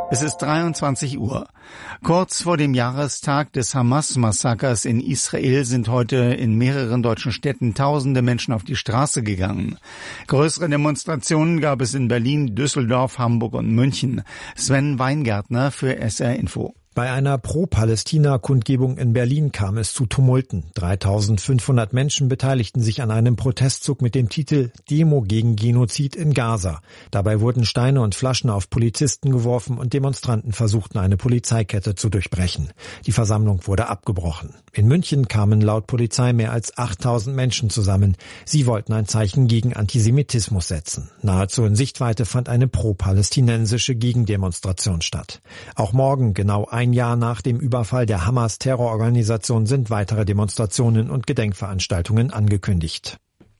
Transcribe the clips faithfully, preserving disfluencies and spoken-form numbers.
Es ist dreiundzwanzig Uhr. Kurz vor dem Jahrestag des Hamas-Massakers in Israel sind heute in mehreren deutschen Städten tausende Menschen auf die Straße gegangen. Größere Demonstrationen gab es in Berlin, Düsseldorf, Hamburg und München. Sven Weingärtner für S R Info. Bei einer Pro-Palästina-Kundgebung in Berlin kam es zu Tumulten. dreitausendfünfhundert Menschen beteiligten sich an einem Protestzug mit dem Titel Demo gegen Genozid in Gaza. Dabei wurden Steine und Flaschen auf Polizisten geworfen und Demonstranten versuchten, eine Polizeikette zu durchbrechen. Die Versammlung wurde abgebrochen. In München kamen laut Polizei mehr als achttausend Menschen zusammen. Sie wollten ein Zeichen gegen Antisemitismus setzen. Nahezu in Sichtweite fand eine pro-palästinensische Gegendemonstration statt. Auch morgen, genau ein Jahr nach dem Überfall der Hamas-Terrororganisation, sind weitere Demonstrationen und Gedenkveranstaltungen angekündigt.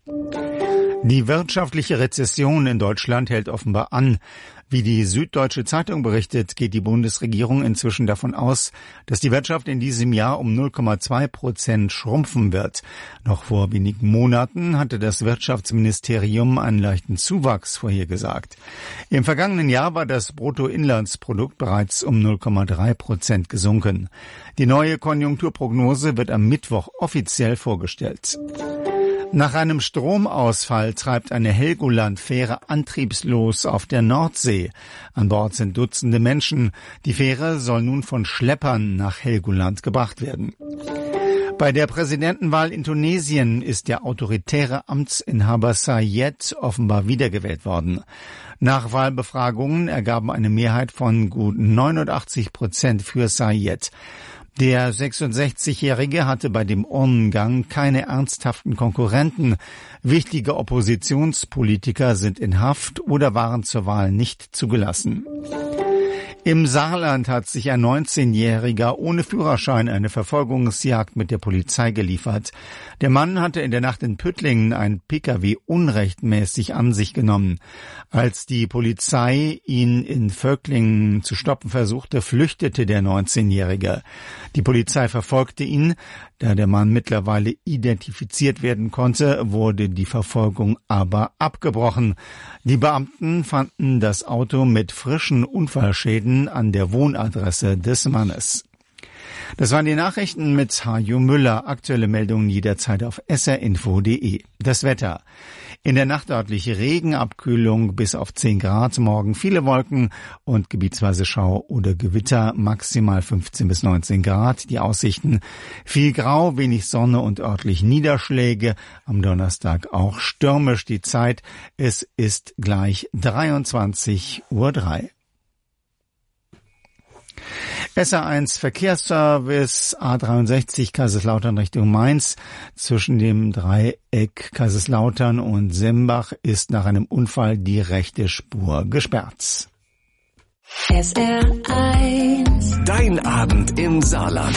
Die wirtschaftliche Rezession in Deutschland hält offenbar an. Wie die Süddeutsche Zeitung berichtet, geht die Bundesregierung inzwischen davon aus, dass die Wirtschaft in diesem Jahr um null Komma zwei Prozent schrumpfen wird. Noch vor wenigen Monaten hatte das Wirtschaftsministerium einen leichten Zuwachs vorhergesagt. Im vergangenen Jahr war das Bruttoinlandsprodukt bereits um null Komma drei Prozent gesunken. Die neue Konjunkturprognose wird am Mittwoch offiziell vorgestellt. Nach einem Stromausfall treibt eine Helgoland-Fähre antriebslos auf der Nordsee. An Bord sind Dutzende Menschen. Die Fähre soll nun von Schleppern nach Helgoland gebracht werden. Bei der Präsidentenwahl in Tunesien ist der autoritäre Amtsinhaber Sayed offenbar wiedergewählt worden. Nach Wahlbefragungen ergaben eine Mehrheit von gut neunundachtzig Prozent für Sayed. Der sechsundsechzigjährige hatte bei dem Urnengang keine ernsthaften Konkurrenten. Wichtige Oppositionspolitiker sind in Haft oder waren zur Wahl nicht zugelassen. Im Saarland hat sich ein neunzehnjähriger ohne Führerschein eine Verfolgungsjagd mit der Polizei geliefert. Der Mann hatte in der Nacht in Püttlingen ein Pkw unrechtmäßig an sich genommen. Als die Polizei ihn in Völklingen zu stoppen versuchte, flüchtete der neunzehnjährige. Die Polizei verfolgte ihn. Da der Mann mittlerweile identifiziert werden konnte, wurde die Verfolgung aber abgebrochen. Die Beamten fanden das Auto mit frischen Unfallschäden an der Wohnadresse des Mannes. Das waren die Nachrichten mit Hajo Müller. Aktuelle Meldungen jederzeit auf s r info punkt d e. Das Wetter. In der Nacht örtliche Regenabkühlung bis auf zehn Grad. Morgen viele Wolken und gebietsweise Schau oder Gewitter. Maximal fünfzehn bis neunzehn Grad. Die Aussichten viel Grau, wenig Sonne und örtlich Niederschläge. Am Donnerstag auch stürmisch die Zeit. Es ist gleich dreiundzwanzig Uhr drei. S R eins Verkehrsservice A dreiundsechzig Kaiserslautern Richtung Mainz. Zwischen dem Dreieck Kaiserslautern und Sembach ist nach einem Unfall die rechte Spur gesperrt. S R eins. Dein Abend im Saarland.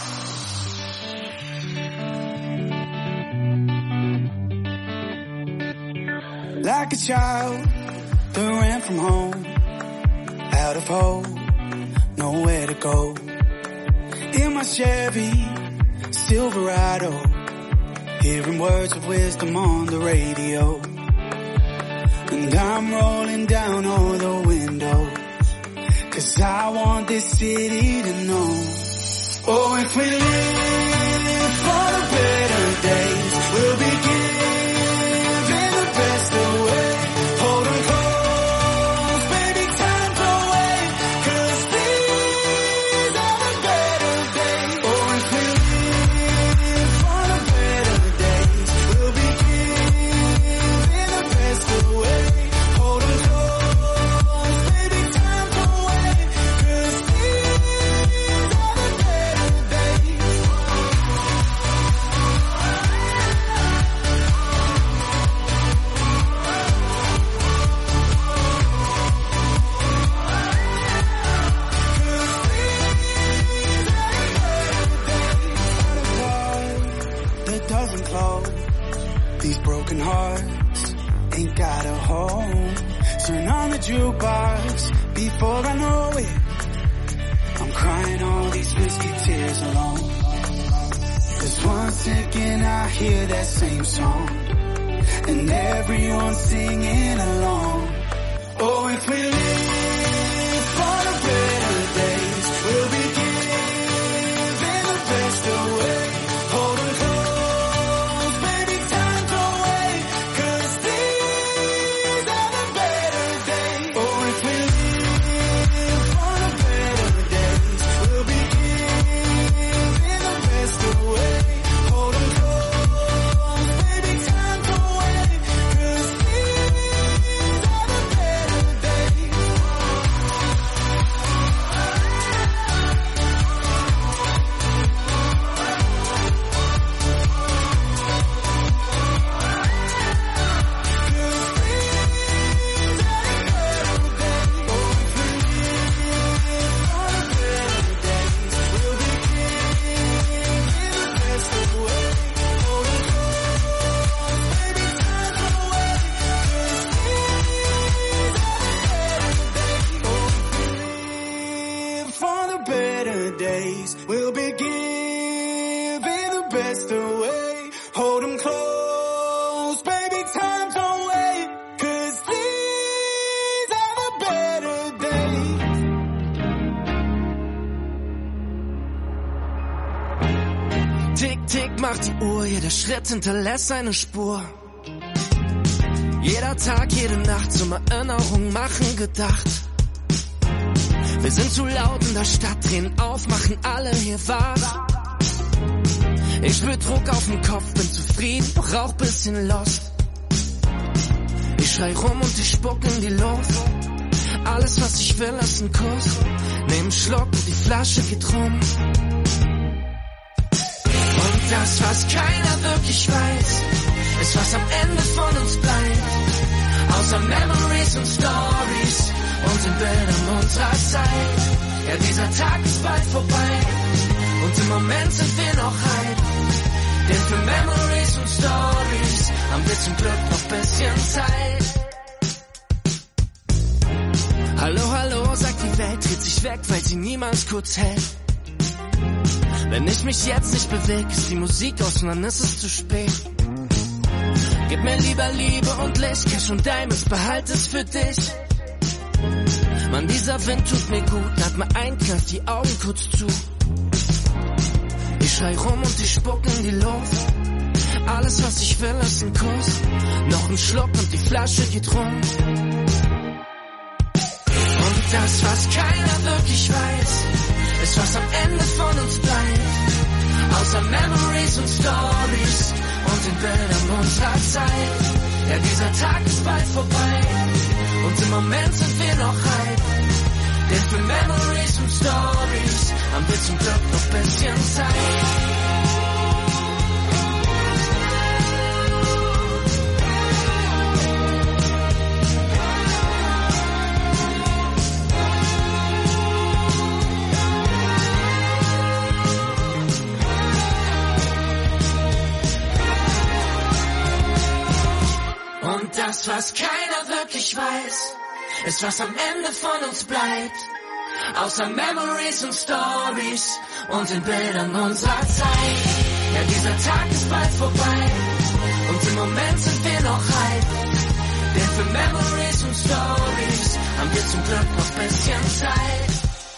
Like a child that ran from home, out of hope, nowhere to go. In my Chevy Silverado, hearing words of wisdom on the radio. And I'm rolling down all the windows, 'cause I want this city to know. Oh, if we live for the better days, we'll be giving the best away. Hold on close, baby, time to wait, 'cause these are the better days. Oh, if we live for the better days, we'll be giving the best away. Hold on close, baby, time to wait, 'cause these are the better days. That doesn't close. These broken hearts ain't got a home. Turn on the jukebox before I know it. I'm crying all these whiskey tears alone. 'Cause one second I hear that same song, and everyone's singing along. Oh, if we live for the better Tag macht die Uhr, jeder Schritt hinterlässt seine Spur. Jeder Tag, jede Nacht zum Erinnerung machen gedacht. Wir sind zu laut in der Stadt, drehen auf, machen alle hier wach. Ich spür Druck auf den Kopf, bin zufrieden, doch auch bisschen lost. Ich schrei rum und ich spuck in die Luft. Alles, was ich will, ist ein Kuss. Nehm einen Schluck und die Flasche geht rum. Und das, was keiner wirklich weiß, ist, was am Ende von uns bleibt. Außer Memories und Stories und den Bildern unserer Zeit. Ja, dieser Tag ist bald vorbei und im Moment sind wir noch hype. Denn für Memories und Stories haben wir zum Glück noch bisschen Zeit. Hallo, hallo, sagt die Welt, dreht sich weg, weil sie niemals kurz hält. Wenn ich mich jetzt nicht bewege, ist die Musik aus und dann ist es zu spät. Gib mir lieber Liebe und Licht, Cash und Diamonds, behalt es für dich. Mann, dieser Wind tut mir gut, atme ein, kneif die Augen kurz zu. Ich schrei rum und ich spuck in die Luft. Alles, was ich will, ist ein Kuss. Noch ein Schluck und die Flasche geht rum. Und das, was keiner wirklich weiß, ist, was am Ende von uns bleibt. Außer Memories und Stories und den Bildern unserer Zeit. Ja, dieser Tag ist bald vorbei und im Moment sind wir noch hype. Denn für Memories und Stories haben wir zum Glück noch bisschen Zeit. Und das, was keiner wirklich weiß, ist, was am Ende von uns bleibt. Außer Memories und Stories und den Bildern unserer Zeit. Ja, dieser Tag ist bald vorbei und im Moment sind wir noch hype. Denn für Memories und Stories haben wir zum Glück noch bisschen Zeit.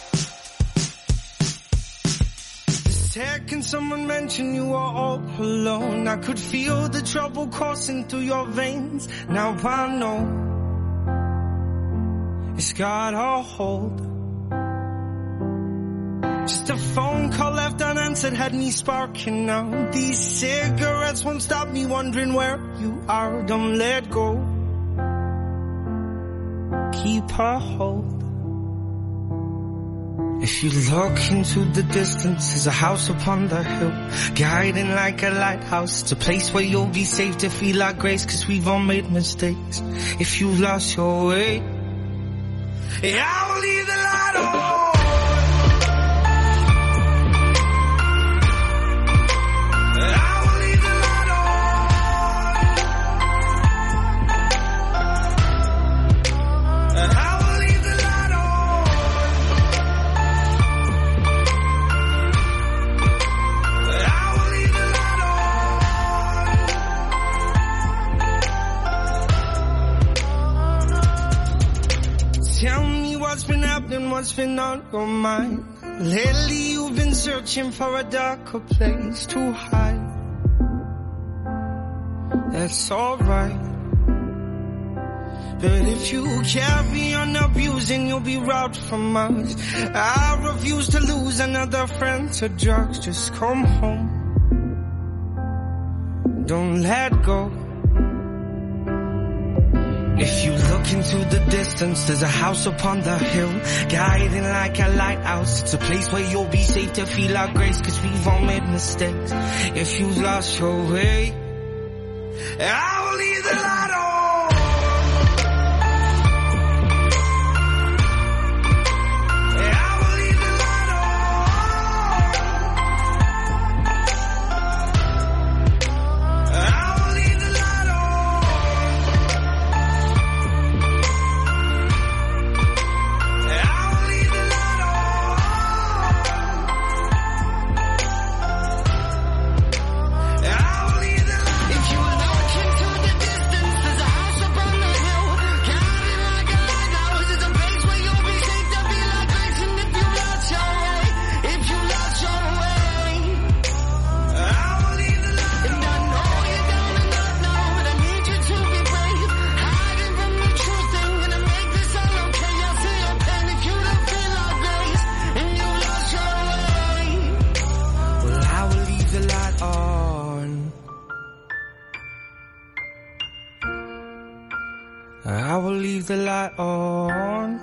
Can someone mention you are all alone? I could feel the trouble coursing through your veins. Now I know it's got a hold. Just a phone call left unanswered had me sparking now. These cigarettes won't stop me wondering where you are. Don't let go. Keep a hold. If you look into the distance, there's a house upon the hill, guiding like a lighthouse. It's a place where you'll be safe to feel our grace, cause we've all made mistakes. If you've lost your way, yeah, I will leave the light on. What's been on your mind? Lately you've been searching for a darker place to hide. That's alright. But if you carry on abusing, you'll be robbed from us. I refuse to lose another friend to drugs. Just come home. Don't let go. If you look into the distance, there's a house upon the hill, guiding like a lighthouse. It's a place where you'll be safe to feel our grace, cause we've all made mistakes. If you've lost your way, I will leave the light on. If you look into the distance, there's I will leave the light on.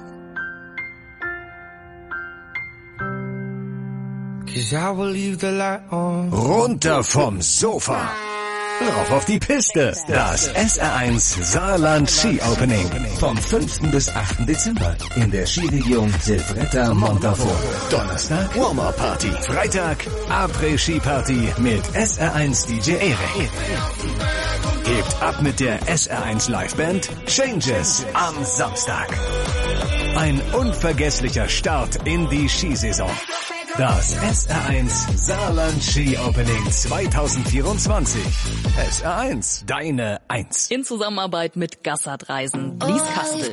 'Cause I will leave the light on. Runter vom Sofa. Rauf auf die Piste. Das S R eins Saarland Ski Opening. Vom fünften bis achten Dezember in der Skiregion Silvretta Montafon. Donnerstag Warm-Up Party. Freitag Après-Ski Party mit S R eins D J Erik. Hebt ab mit der S R eins Liveband Changes am Samstag. Ein unvergesslicher Start in die Skisaison. Das S R eins Saarland Ski Opening zwanzig vierundzwanzig. S R eins, deine Eins. In Zusammenarbeit mit Gassard Reisen, Lies Kastel.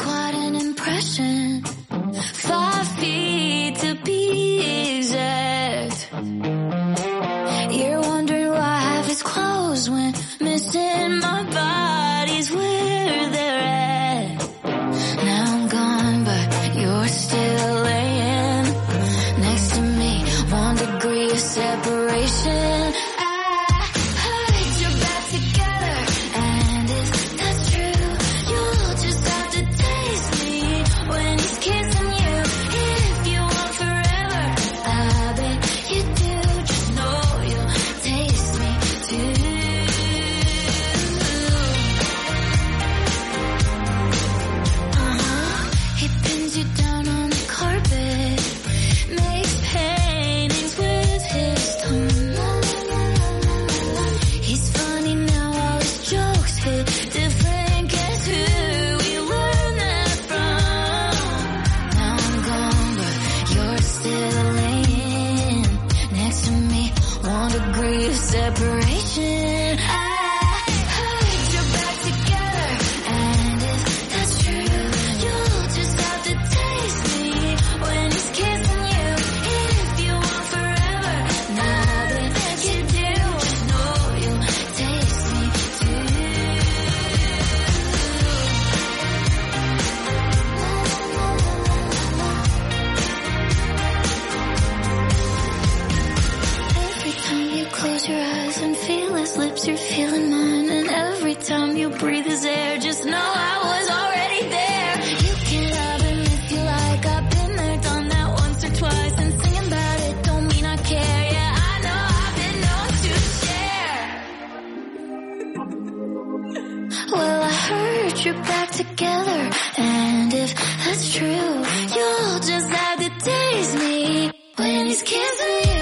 Separation. Separation. I heard you're back together, and if that's true, you'll just have to taste me when he's kissing you. If you want forever, now that you do, just know you'll taste me too. Every time you close your eyes and feel his lips, you're feeling mine. And every time you breathe his air, just know I was already there. You can love him if you like. I've been there, done that once or twice. And singing about it don't mean I care. Yeah, I know I've been known to share. Well, I heard you're back together, and if that's true, you'll just have to taste me when he's kissing you.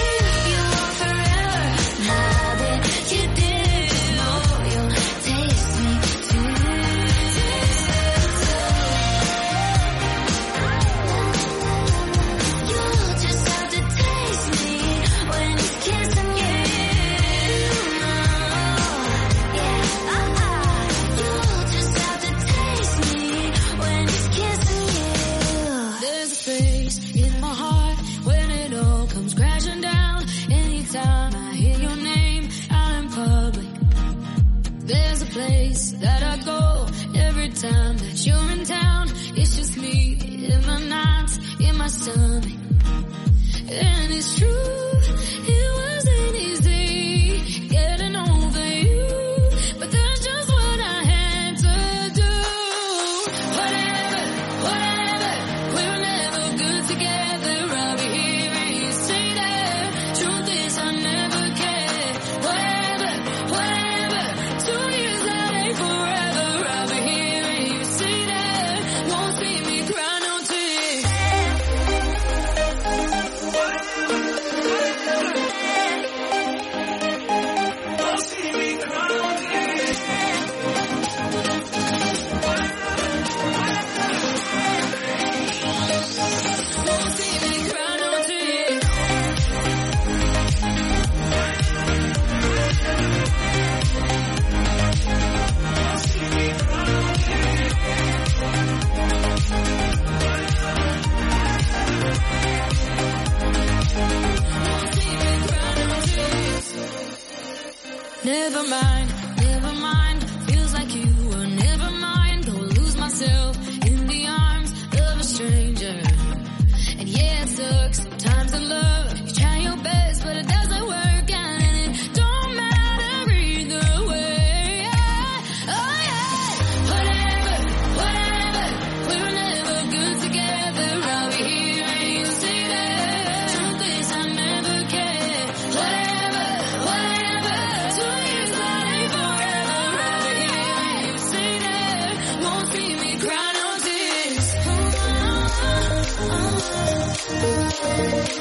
Time that you're in town, it's just me in my nights, in my stomach. And it's true, it wasn't easy getting over you, but that's just what I had to do. Whatever, whatever, we're never good together. I'll be here and you say that. Truth is I never cared. Whatever, whatever, two years that ain't forever. I'll be here. Won't see me cry no tears.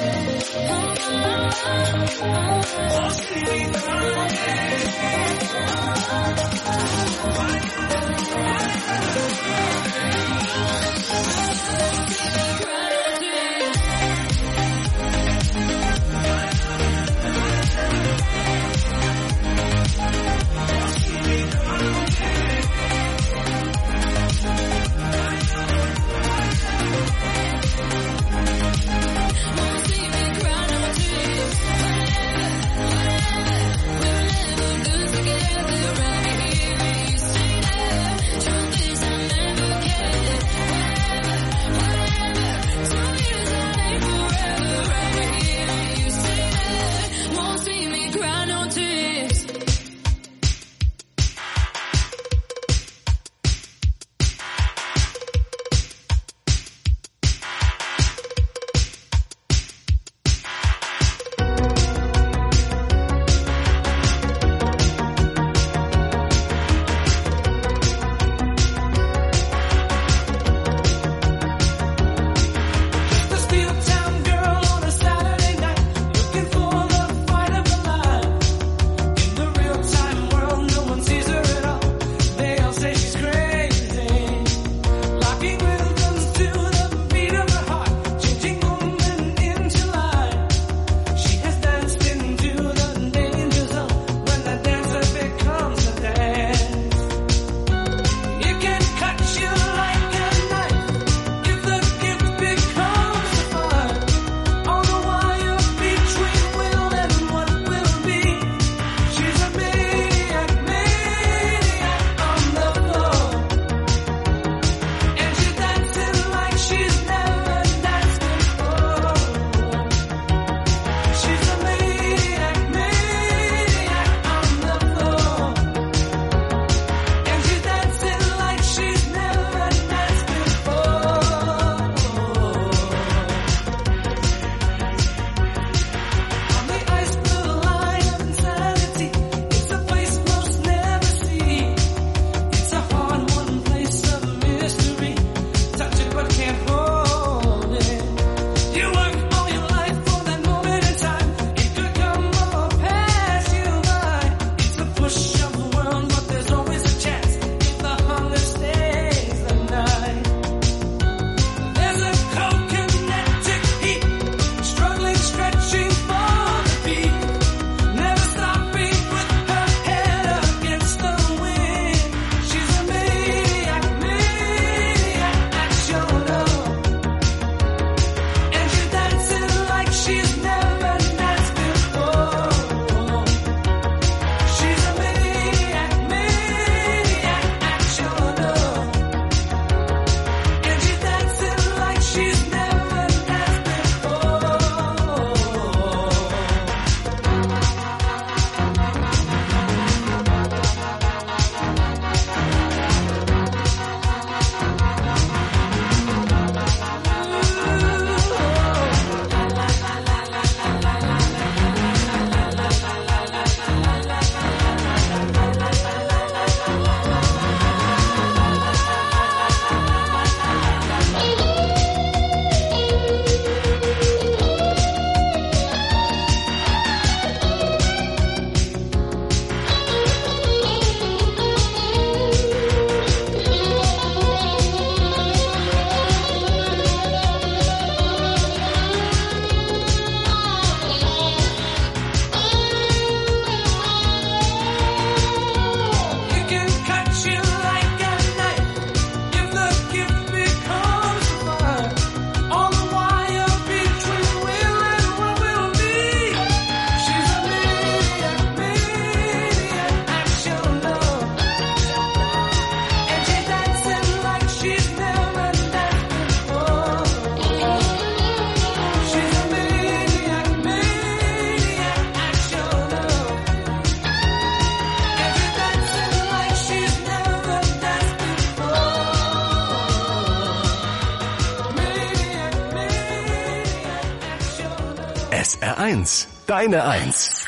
S R eins, deine Eins.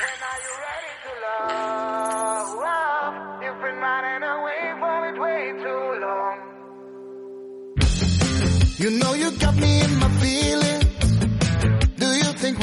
You know you got me in my feelings. Do you think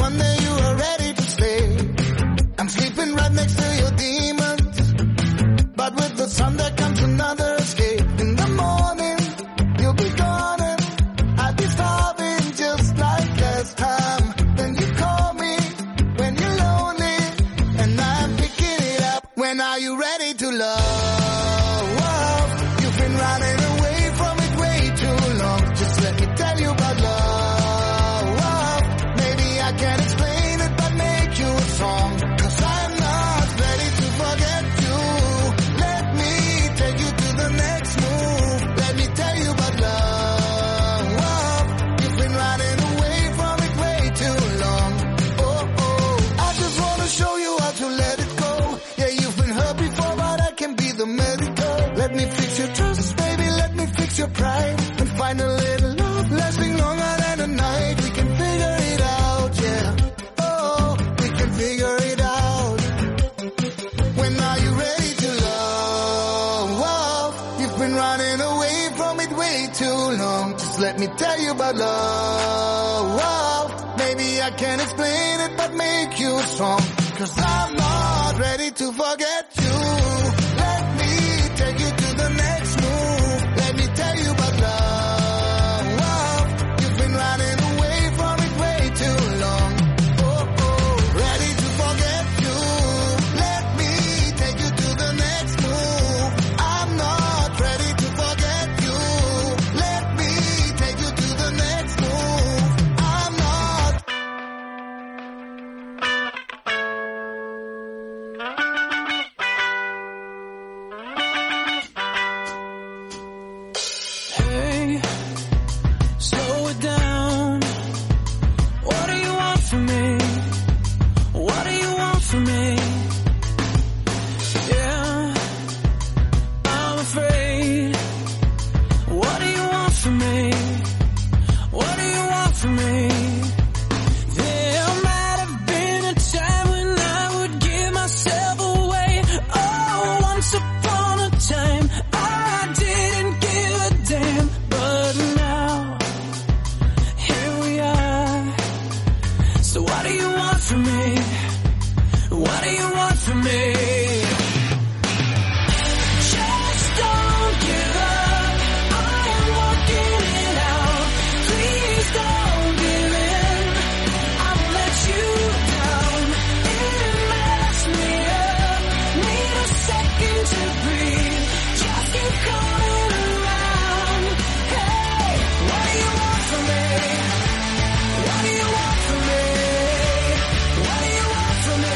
your pride and find a little love lasting longer than a night. We can figure it out, yeah. Oh, we can figure it out. When are you ready to love? You've been running away from it way too long. Just let me tell you about love. Maybe I can't explain it, but make you strong. Cause I'm not ready to forget you. Let me take you to the next move. Let me tell you about love. You've been running away from it way too long. Oh, oh, ready to forget you. Let me take you to the next move. I'm not ready to forget you. Let me take you to the next move. I'm not. Hey, slow it down. What do you want from me? What do you want from me? Yeah, I'm afraid. What do you want from me? What do you want from me? There might have been a time when I would give myself away. Oh, once upon a time I didn't give a damn. But now, here we are. So what do you want from me? What do you want from me? Just don't give up. I am working it out. Please don't give in. I won't let you down. It messed me up. Need a second to breathe. Just keep coming around. Hey, what do you want from me? What do you want from me? What do you want from me?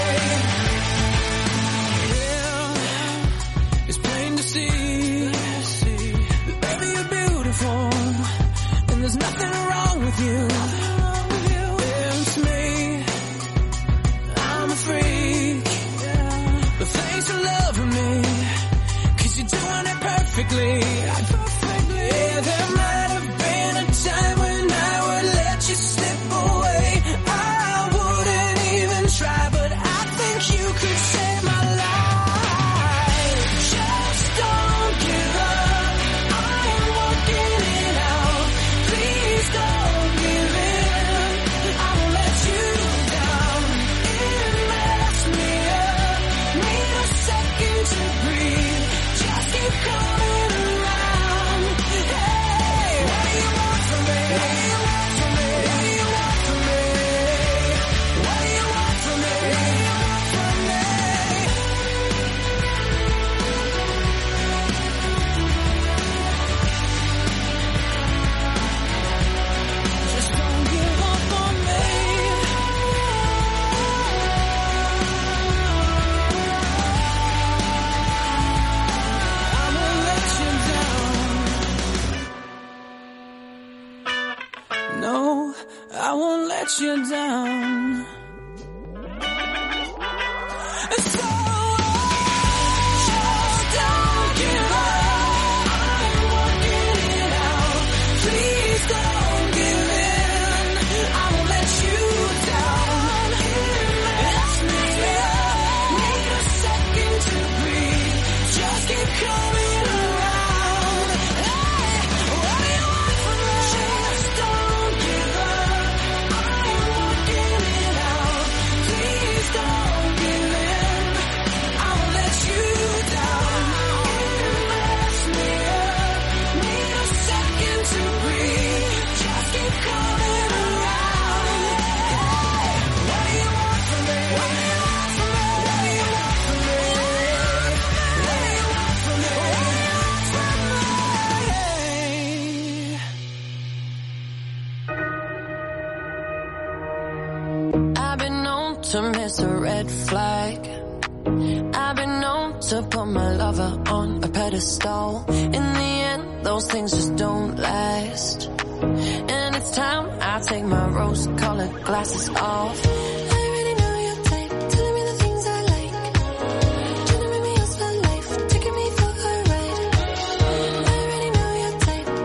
Yeah, it's plain to see that baby you're beautiful, and there's nothing wrong with you. It's me, I'm a freak, but thanks for loving me, cause you're doing it perfectly. Yeah, there might have been a time when I would let you slip away. I wouldn't even try, but I think you could save my life. Just don't give up. I am working it out. Please don't give in. I won't let you down. It messed me up. Need a second to breathe. Just keep coming around. Hey, what do you want from me? What do you want from me? What do you want from me? What do you want from me? What do you want from me? Just don't give up on me. I won't let you down. No, I won't let you down. So just don't give up. I'm working it out. Please don't give in. I won't let you down. It's me. Need a second to breathe. Just keep coming around. Hey, what do you want from me? Just don't give up. I'm working it out. Please don't give in. I won't let you down. It messed me up. Need a second to breathe. Just keep coming around. Hey, what do you want from me? What do you want from me? What do you want from me? What do you want from me? What do you want from me? I've been known to miss a red flag. I've been known to put my lover on a pedestal. In the end, those things just don't last. And it's time I take my rose-colored glasses off. I already know your type, telling me the things I like. Trying to make me yours for life, taking me for a ride. I already know your type,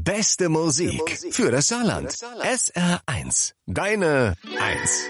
beste Musik für das Saarland. S R eins. Deine eins.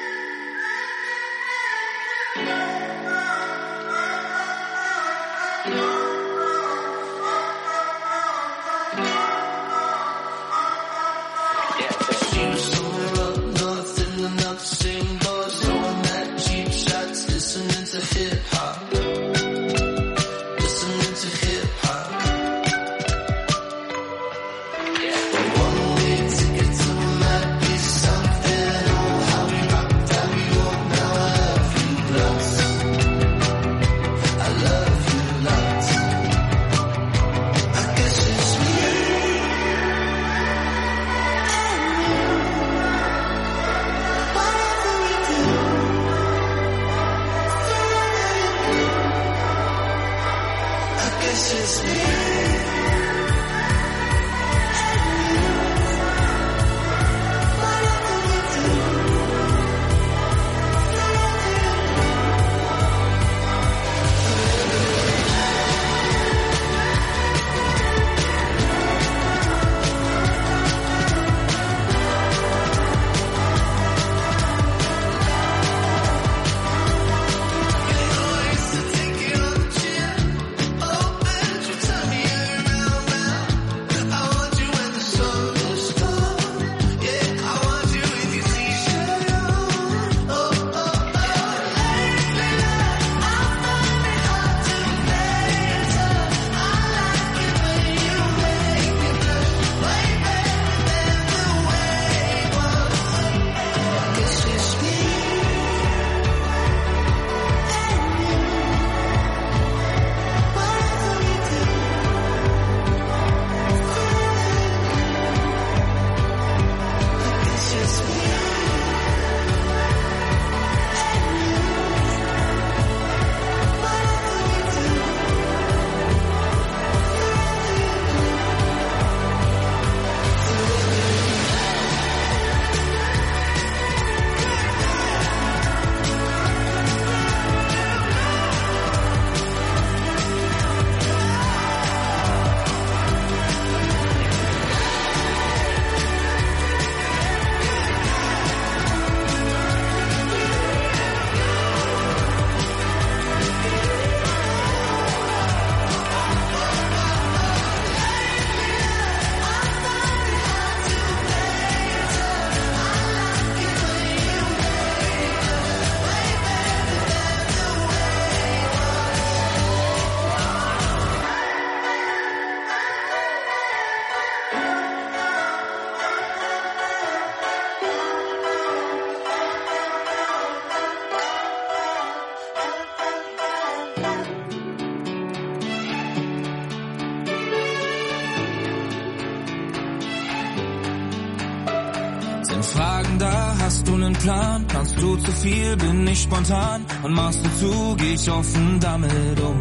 Fragen da, hast du nen Plan? Planst du zu viel, bin ich spontan? Und machst du zu, geh ich offen damit um.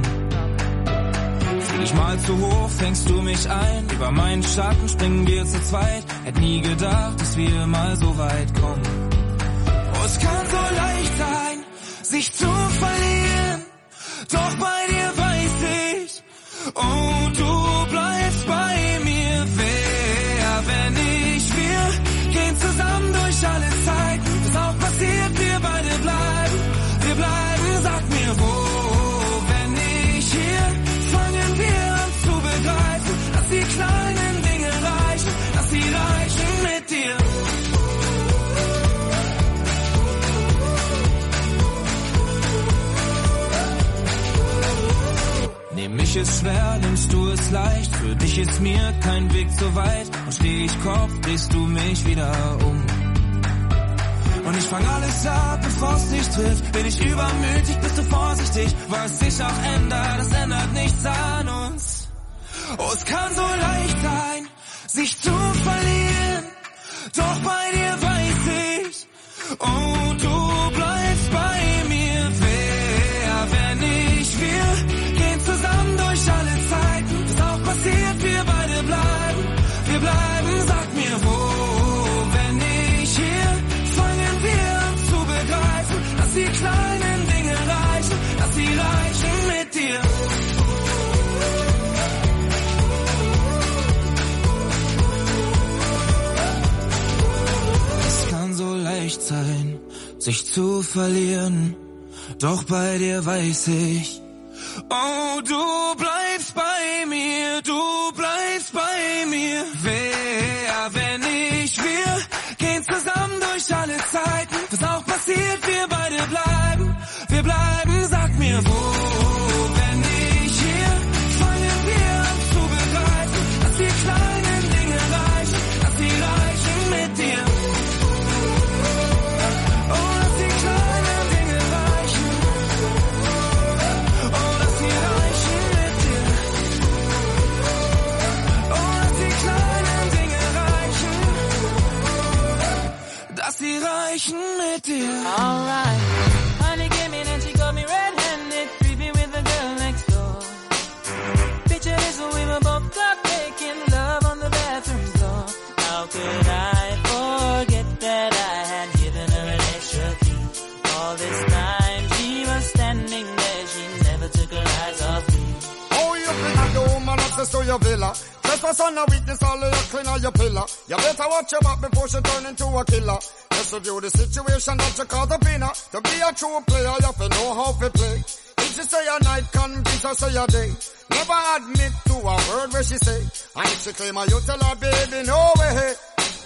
Fühl ich mal zu hoch, fängst du mich ein? Über meinen Schatten springen wir zu zweit. Hätt nie gedacht, dass wir mal so weit kommen. Oh, es kann so leicht sein, sich zu verlieren. Doch bei dir weiß ich, oh, du bleibst bei mir. Wer, wenn ich, wir gehen zusammen durch alle Zeit. Was auch passiert, wir beide bleiben. Wir bleiben, sag mir wo. Wenn ich hier, fangen wir an zu begreifen, dass die kleinen Dinge reichen, dass sie reichen mit dir. Nehm ich es schwer, nimmst du es leicht. Für dich ist mir kein Weg so weit. Und steh ich Kopf, drehst du mich wieder um. Und ich fang alles ab, bevor es dich trifft. Bin ich übermütig, bist du vorsichtig. Was sich auch ändert, das ändert nichts an uns. Oh, es kann so leicht sein, sich zu verlieren. Doch bei dir weiß ich, oh, du bleibst bei mir. Wer, wenn ich, wir gehen zusammen durch alle Zeiten. Was auch passiert, wir beide bleiben. Wir bleiben, sag mir wo. Wenn ich hier, fangen wir an zu begreifen, dass die kleinen Dinge reichen, dass sie reichen mit dir. riskieren, sich zu verlieren. Doch bei dir weiß ich, oh, du bleibst bei mir, du bleibst bei mir. Wer, wenn nicht wir, gehen zusammen durch alle Zeiten. Was auch passiert, wir beide bleiben, wir bleiben, sag mir wo. Wenn nicht hier, fangen wir an zu begreifen, dass die kleinen Dinge reichen, dass sie reichen mit dir. Oh, dass die kleinen Dinge reichen. Oh, dass sie reichen mit dir. Oh, dass die kleinen Dinge reichen. Dass sie reichen mit dir. Alright. Honey came in and she got me red-handed, creepy with the girl next door. Picture this when we were both caught making love on the bathroom floor. How could I forget that I had given her an extra key? All this time she was standing there, she never took her eyes off me. Oh, you bring a the woman access to your villa. Trespass on a weakness, all of your clean on your pillar. You better watch your back before she turn into a killer. Just review the situation that you call the winner. To be a true player, you have to know how to play. If she say a night, convince her say a day. Never admit to a word where she say. And if she claim her, you tell her, baby, no way.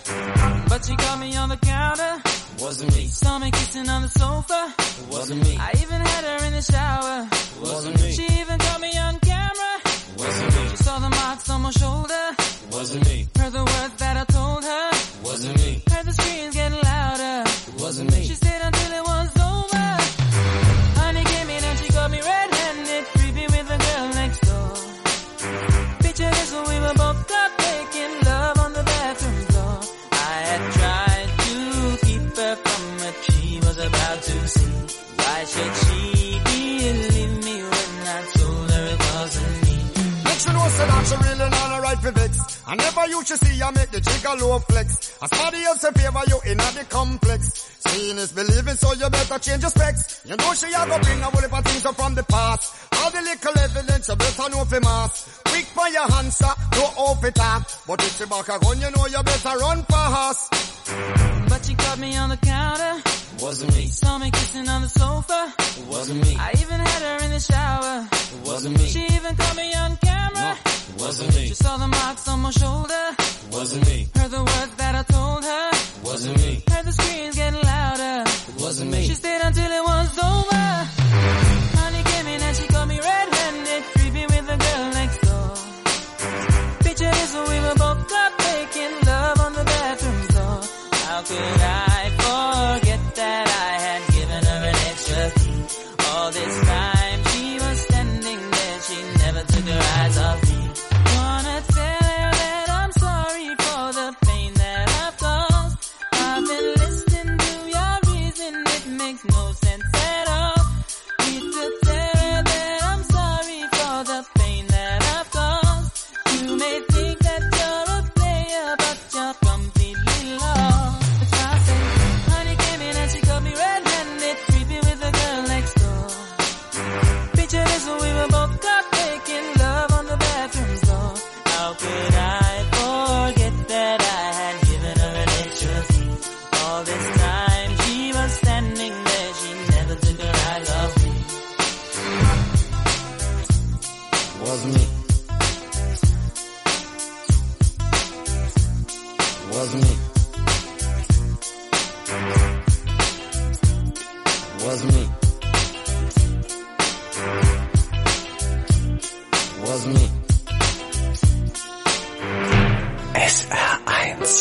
But she caught me on the counter. Wasn't me. Saw me kissing on the sofa. Wasn't me. I even had her in the shower. Wasn't me. She even caught me on camera. Wasn't me. She saw the marks on my shoulder. Wasn't me. Heard the words that I told her. Wasn't me. Heard the screams getting louder. Wasn't me. She stayed until it was over. Honey came in and she got me red-handed, creepy with the girl next door. Picture this when we were both caught making love on the bathroom floor. I had tried to keep her from what she was about to see. Why should she believe me when I told her it wasn't me? Make sure know say that she really not a right for vex. I never you should see I make the jigger low flex. As somebody else in favor you in the complex. Seeing is believing, so you better change your specs. You know she a go bring a whole heap of things up from the past. All the little evidence you better know for mass. Quick for your answer, no off it up. But if she back a gun, you know you better run fast. But she caught me on the counter. Wasn't me. Saw me kissing on the sofa. Wasn't me. I even had her in the shower. Wasn't me. She even caught me on camera. No, wasn't me. She saw the marks on my shoulder. Wasn't me. Heard the words that I told her. Wasn't me. Heard the screams getting louder. Wasn't me. She stayed until it was over. Honey came in and she caught me red-handed, creepy with the girl next door. Picture this when we were both caught making love on the bathroom floor. How could I forget that I had given her an extra key? All this time she was standing there, she never took her eyes off me. Wanna tell her that I'm sorry for the pain that I've caused. I've been listening to your reason, it makes no sense at all. Need to tell her that I'm sorry for the pain that I've caused. You may think that you're a player, but you're completely lost. But I say, honey came in and she got me red-handed, creepy with the girl next door. Picture this when we were both caught making love on the bathroom floor. How could I forget that I had given her an extra key? All this time she was standing there, she never took her eyes off me. Wasn't me. Wasn't me. Wasn't me. Wasn't me. S R eins.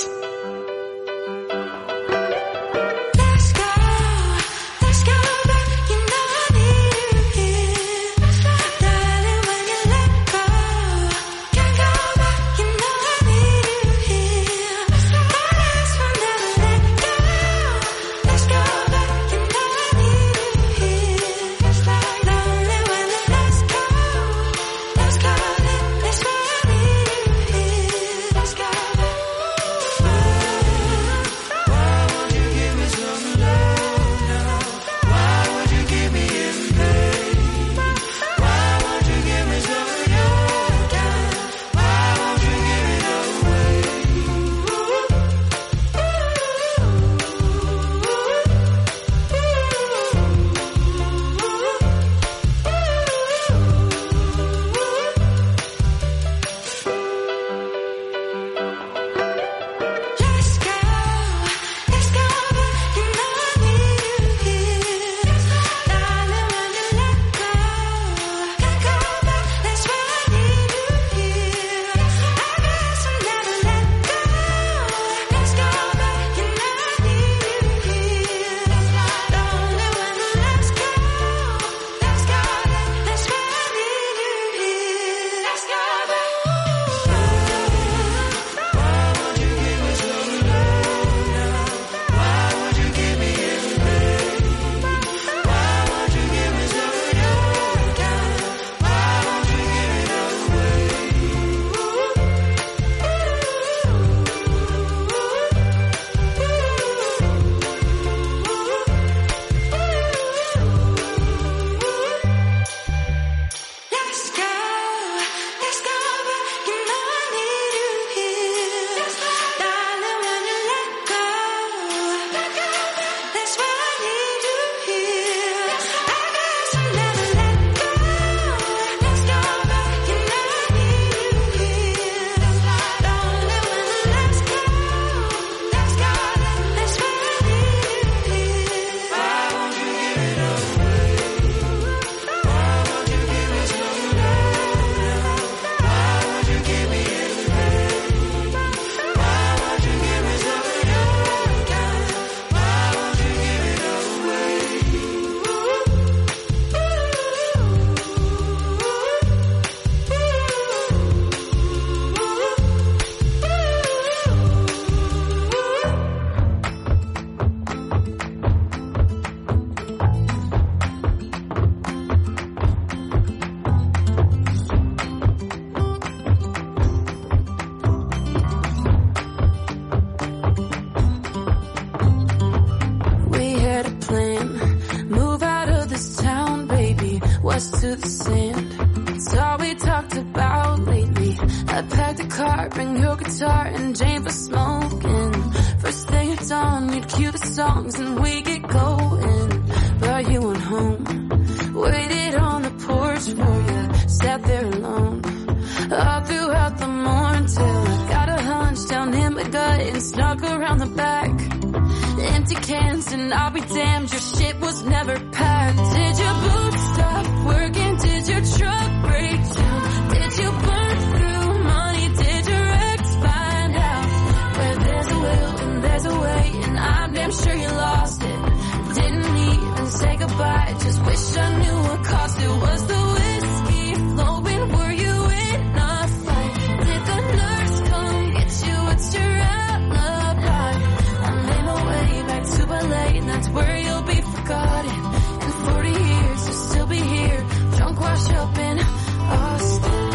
Let's go, let's go back, you know I need you here. Darling, when you let go, can't go back, you know I need you here. My last will never let go. Let's go back, you know I need you here. to the sand. It's all we talked about lately. I packed a car, bring your guitar and Jane for smoking. First thing at dawn, we'd cue the songs and we get going. But you went home, waited on the porch for you, sat there alone. All throughout the morning till I got a hunch down in my gut and snuck around the back. Empty cans and I'll be damned, your shit was never packed. Did your boots stop working? Did your truck break down? Did you burn through money? Did your ex find out? Where there's a will and there's a way, and I'm damn sure you lost it. Didn't even say goodbye, just wish I knew what cost it. Was the whiskey flowing? Were you in a fight? Did the nurse come get you? What's your alibi? I made my way back to L A, and that's where you'll be forgotten. In forty years, you'll still be here, drunk, washed up in Austin.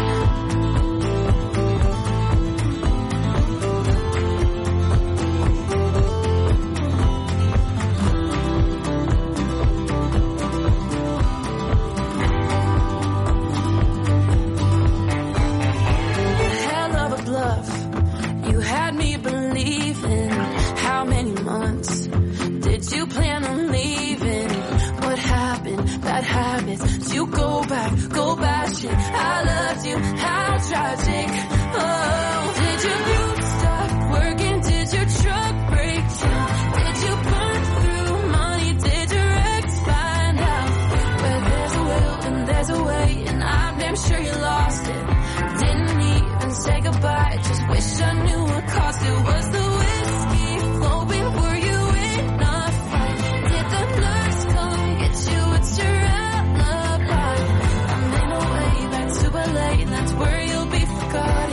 Hell of a bluff, you had me believing. How many months did you plan on leaving? What happened? Bad habits. Did you go back, go bashing? I loved you, how tragic. Oh, did your boots stop working? Did your truck break down? Did you burn through money? Did your ex find out? Where there's a will and there's a way, and I'm damn sure you lost it. Didn't even say goodbye, just wish I knew what cost it. Was the whiskey flowing? Were you in a fight? Did the nurse come get you? What's your alibi? I made my way back to L A, and that's where you'll be forgotten.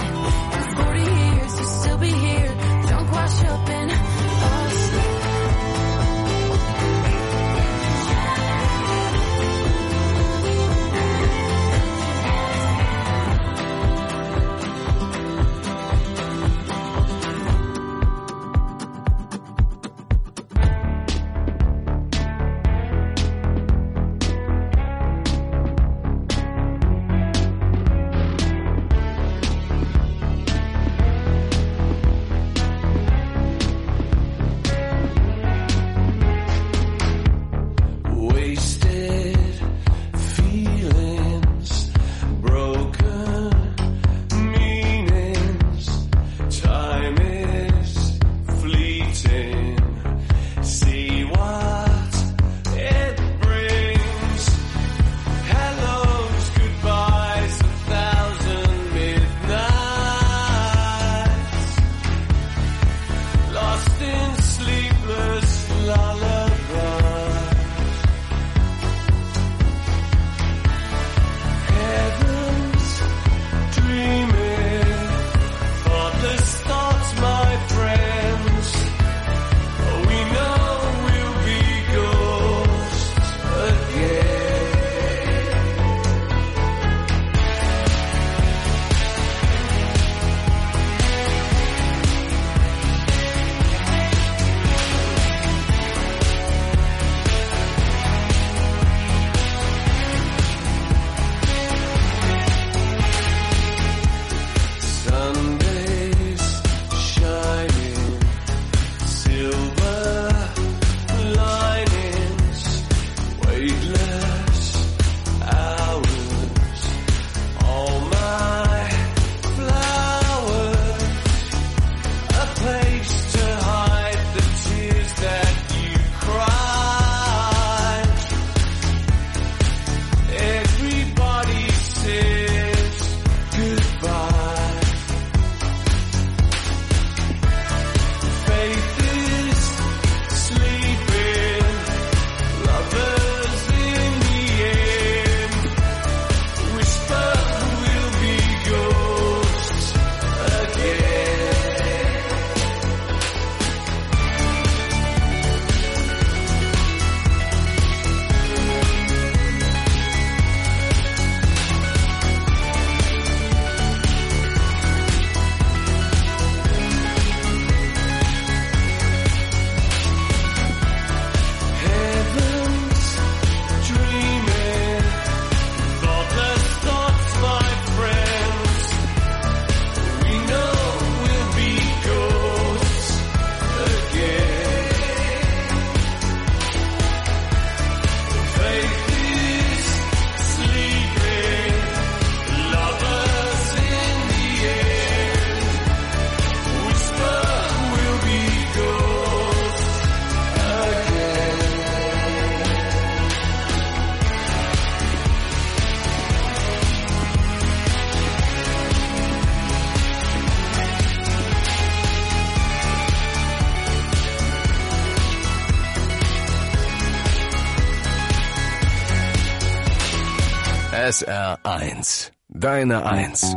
S R eins. Deine Eins.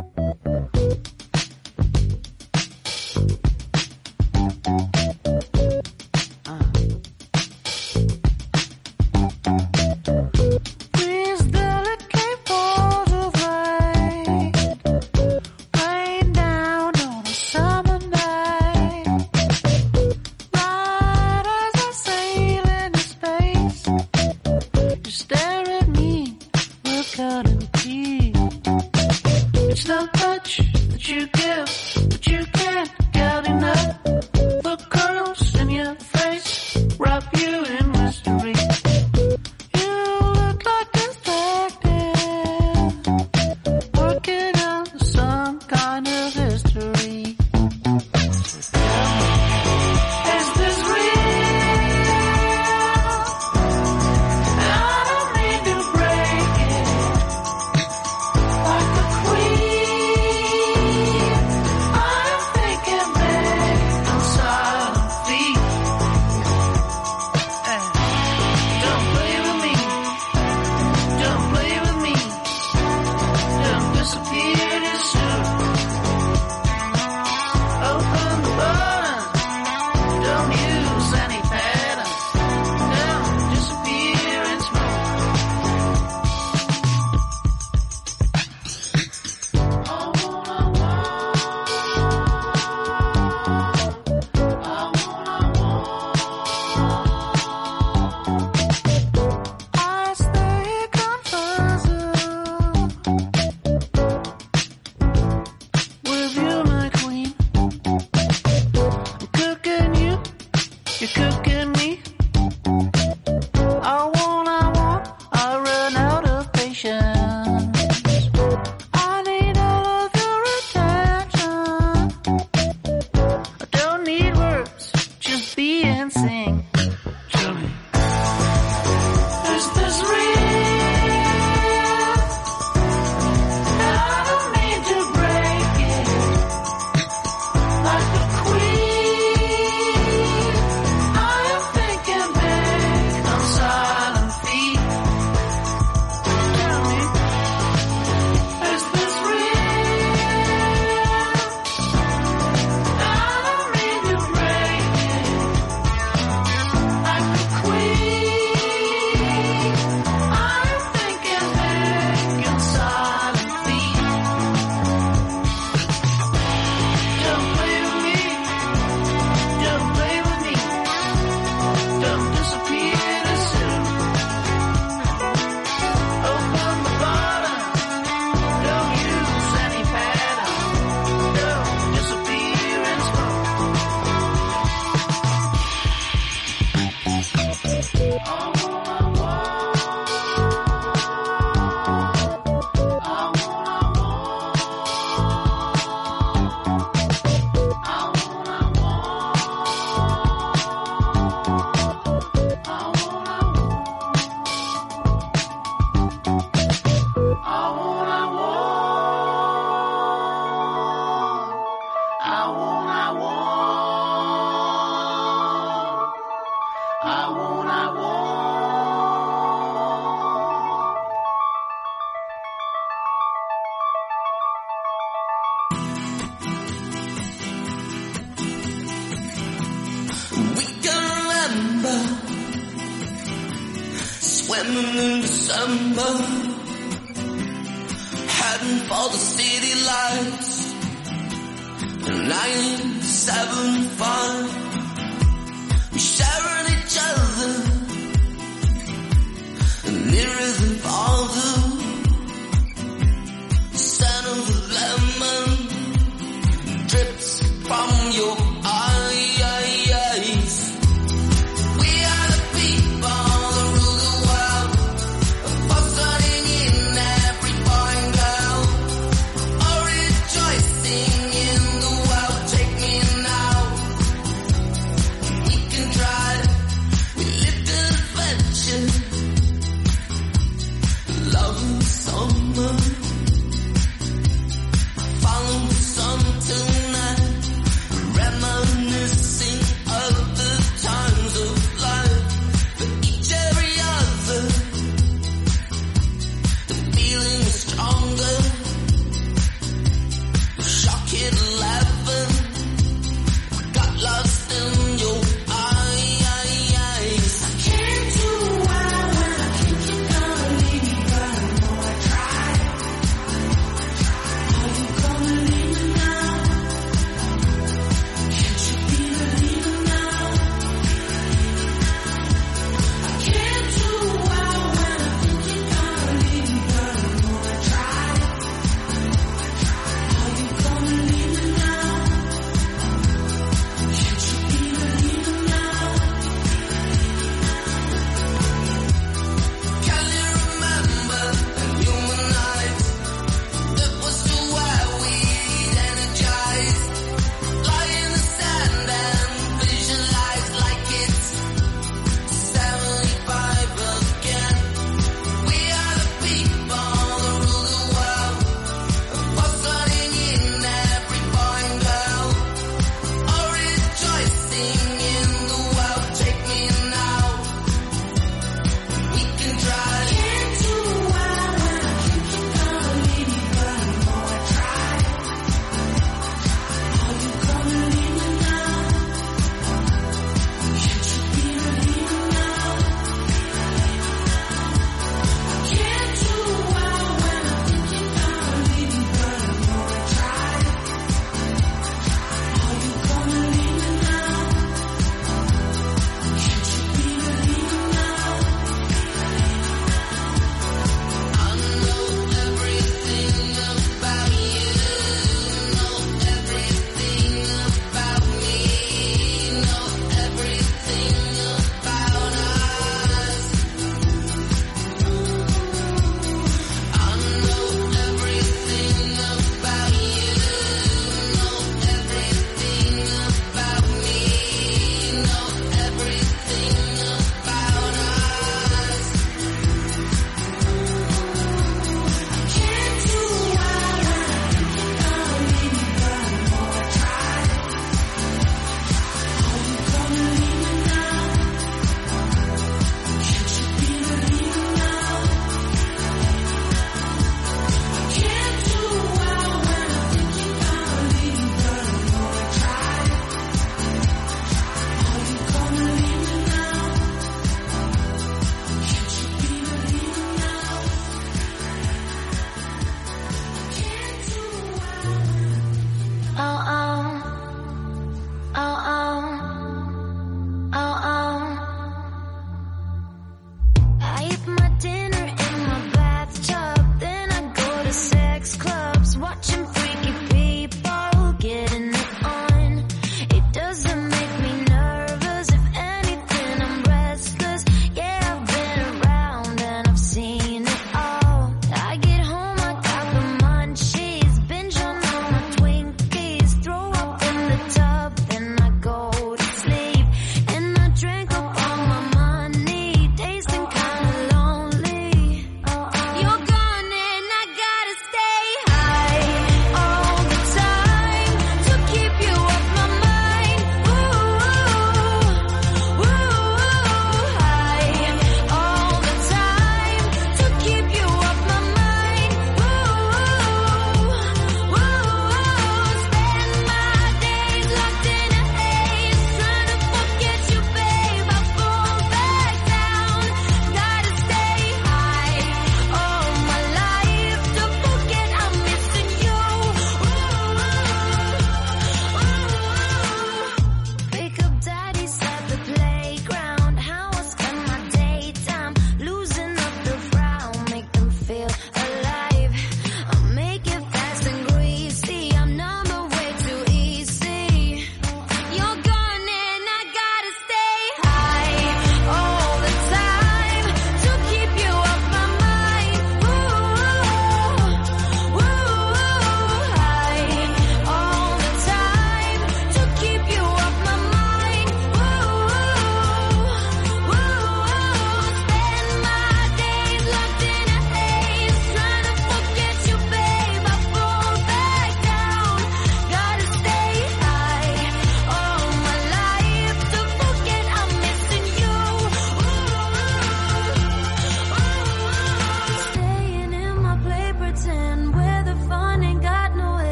swimming in December, heading for the city lights. nine seven five, we sharing each other nearer than farther. The scent of the lemon drips from your eyes. We are the people that rule the world, buzzing in every boy and girl, all rejoicing in the world. Take me now, we can try. We live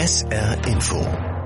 S R Info.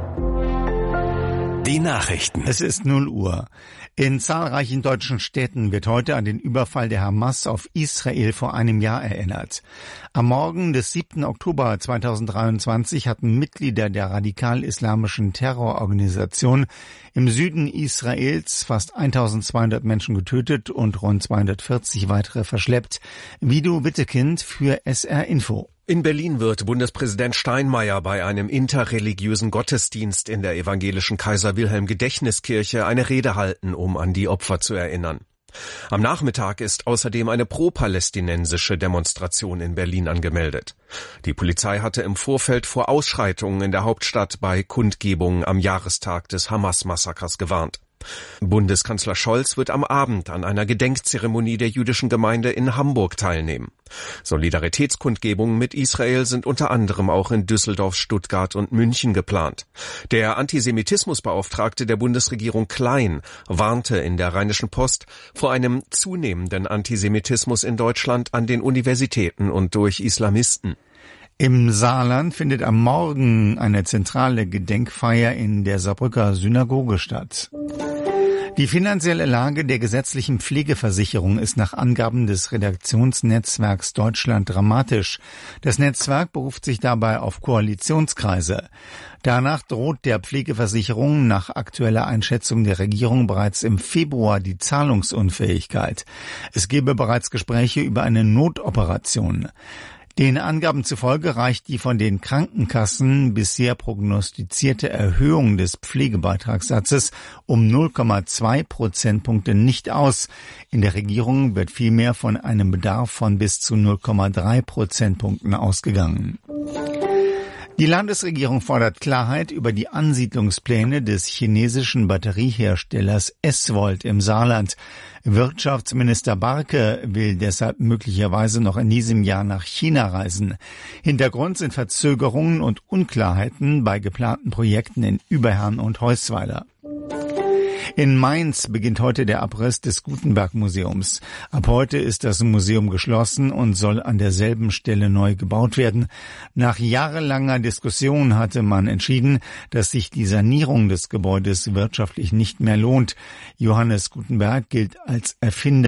Die Nachrichten. Es ist null Uhr. In zahlreichen deutschen Städten wird heute an den Überfall der Hamas auf Israel vor einem Jahr erinnert. Am Morgen des siebten Oktober zweitausenddreiundzwanzig hatten Mitglieder der radikal-islamischen Terrororganisation im Süden Israels fast eintausendzweihundert Menschen getötet und rund zweihundertvierzig weitere verschleppt. Vido Wittekind für S R Info. In Berlin wird Bundespräsident Steinmeier bei einem interreligiösen Gottesdienst in der evangelischen Kaiser-Wilhelm-Gedächtniskirche eine Rede halten, um an die Opfer zu erinnern. Am Nachmittag ist außerdem eine pro-palästinensische Demonstration in Berlin angemeldet. Die Polizei hatte im Vorfeld vor Ausschreitungen in der Hauptstadt bei Kundgebungen am Jahrestag des Hamas-Massakers gewarnt. Bundeskanzler Scholz wird am Abend an einer Gedenkzeremonie der jüdischen Gemeinde in Hamburg teilnehmen. Solidaritätskundgebungen mit Israel sind unter anderem auch in Düsseldorf, Stuttgart und München geplant. Der Antisemitismusbeauftragte der Bundesregierung Klein warnte in der Rheinischen Post vor einem zunehmenden Antisemitismus in Deutschland an den Universitäten und durch Islamisten. Im Saarland findet am Morgen eine zentrale Gedenkfeier in der Saarbrücker Synagoge statt. Die finanzielle Lage der gesetzlichen Pflegeversicherung ist nach Angaben des Redaktionsnetzwerks Deutschland dramatisch. Das Netzwerk beruft sich dabei auf Koalitionskreise. Danach droht der Pflegeversicherung nach aktueller Einschätzung der Regierung bereits im Februar die Zahlungsunfähigkeit. Es gebe bereits Gespräche über eine Notoperation. Den Angaben zufolge reicht die von den Krankenkassen bisher prognostizierte Erhöhung des Pflegebeitragssatzes um null Komma zwei Prozentpunkte nicht aus. In der Regierung wird vielmehr von einem Bedarf von bis zu null Komma drei Prozentpunkten ausgegangen. Die Landesregierung fordert Klarheit über die Ansiedlungspläne des chinesischen Batterieherstellers S-Volt im Saarland. Wirtschaftsminister Barke will deshalb möglicherweise noch in diesem Jahr nach China reisen. Hintergrund sind Verzögerungen und Unklarheiten bei geplanten Projekten in Überherrn und Heusweiler. In Mainz beginnt heute der Abriss des Gutenberg-Museums. Ab heute ist das Museum geschlossen und soll an derselben Stelle neu gebaut werden. Nach jahrelanger Diskussion hatte man entschieden, dass sich die Sanierung des Gebäudes wirtschaftlich nicht mehr lohnt. Johannes Gutenberg gilt als Erfinder